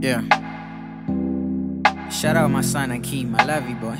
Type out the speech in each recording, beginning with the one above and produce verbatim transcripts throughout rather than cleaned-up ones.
Yeah. Shout out my son Akeem, I love you, boy.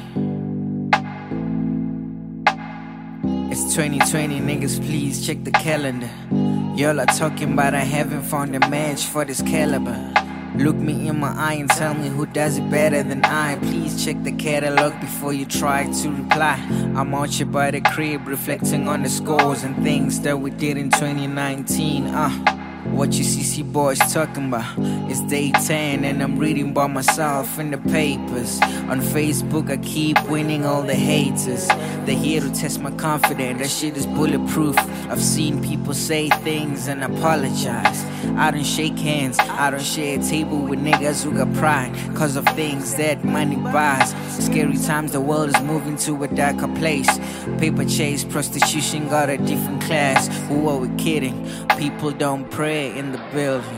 It's twenty twenty, niggas, please check the calendar. Y'all are talking about I haven't found a match for this caliber. Look me in my eye and tell me who does it better than I. Please check the catalog before you try to reply. I'm out here by the crib reflecting on the scores and things that we did in twenty nineteen. Uh, what you C C boys talking about? It's day ten and I'm reading by myself in the papers. On Facebook I keep winning all the haters. They're here to test my confidence, that shit is bulletproof. I've seen people say things and apologize. I don't shake hands, I don't share a table with niggas who got pride cause of things that money buys. Scary times, the world is moving to a darker place. Paper chase, prostitution got a different class. Who are we kidding? People don't pray in the building.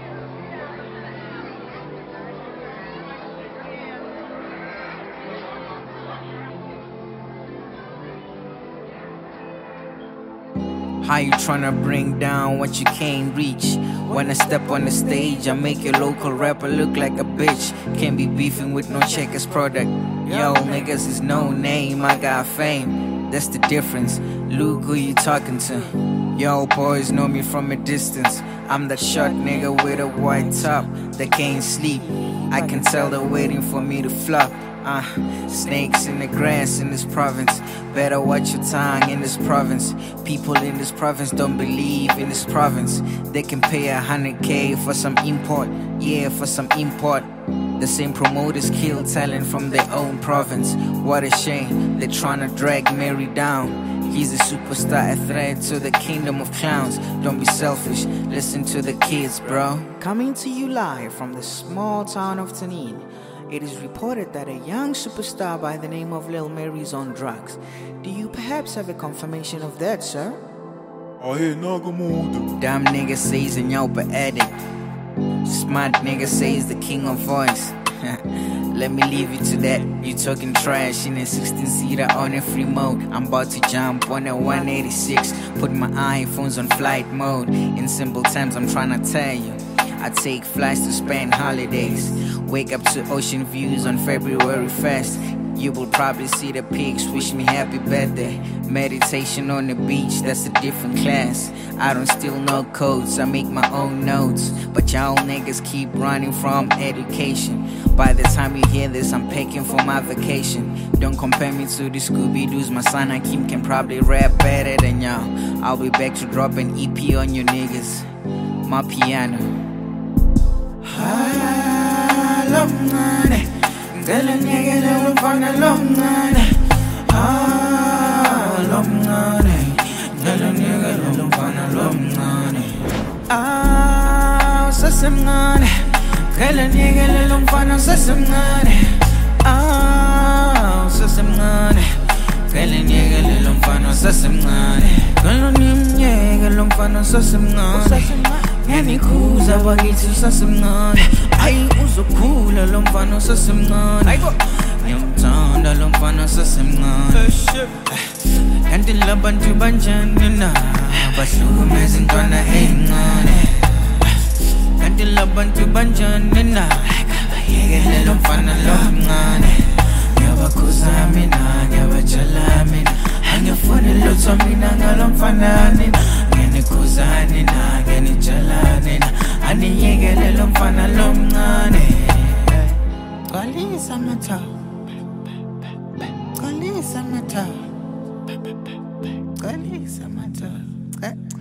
How you tryna bring down what you can't reach? When I step on the stage, I make your local rapper look like a bitch. Can't be beefing with no checkers product. Yo, niggas is no name, I got fame. That's the difference. Luke, who you talking to? Yo, boys know me from a distance. I'm that short nigga with a white top that can't sleep. I can tell they're waiting for me to flop. Uh, snakes in the grass in this province. Better watch your tongue in this province. People in this province don't believe in this province. They can pay a hundred K for some import. Yeah, for some import. The same promoters kill talent from their own province. What a shame, they're trying to drag Mary down. He's a superstar, a threat to the kingdom of clowns. Don't be selfish, listen to the kids, bro. Coming to you live from the small town of Tanin. It is reported that a young superstar by the name of Lil Mary is on drugs. Do you perhaps have a confirmation of that, sir? Oh, hey, Nagamuda. Dumb nigga says a nyopa addict. Smart nigga says the king of voice. Let me leave you to that. You talking trash in a sixteen seater on a free mode. I'm about to jump on a one eighty-six. Put my iPhones on flight mode. In simple terms, I'm trying to tell you, I take flights to spend holidays. Wake up to ocean views on February first. You will probably see the pics, wish me happy birthday. Meditation on the beach, that's a different class. I don't steal no codes, I make my own notes. But y'all niggas keep running from education. By the time you hear this, I'm packing for my vacation. Don't compare me to the Scooby-Doos, my son Akeem can probably rap better than y'all. I'll be back to drop an E P on you niggas. My piano. Gala nigga little fana lomnane. Ah, lomnane. Gala nigga little fana lomnane. Ah, sasemnane. Gala nigga little fana sasemnane. Ah, sasemnane. Gala nigga little fana sasemnane. Gala nigga little fana sasemnane. Yani kuza wakithi sasemnane. Ay uzokhula lo mfana sasemncane. Ngiyamthanda lo mfana sasemncane. Kanti labantu banjani na bahlukumeza intwana encane. Kanti labantu banjani na bayekele lo mfana lo mncane. Ngiyabakhuza mina, ngiyabatshala mina. Angifuni lutho mina ngalo mfana nina. Nginikhuza nina, nginitshala nina. Aniyekele lo mfana lo mncane. Qalisa matha. Qalisa matha. Qalisa matha.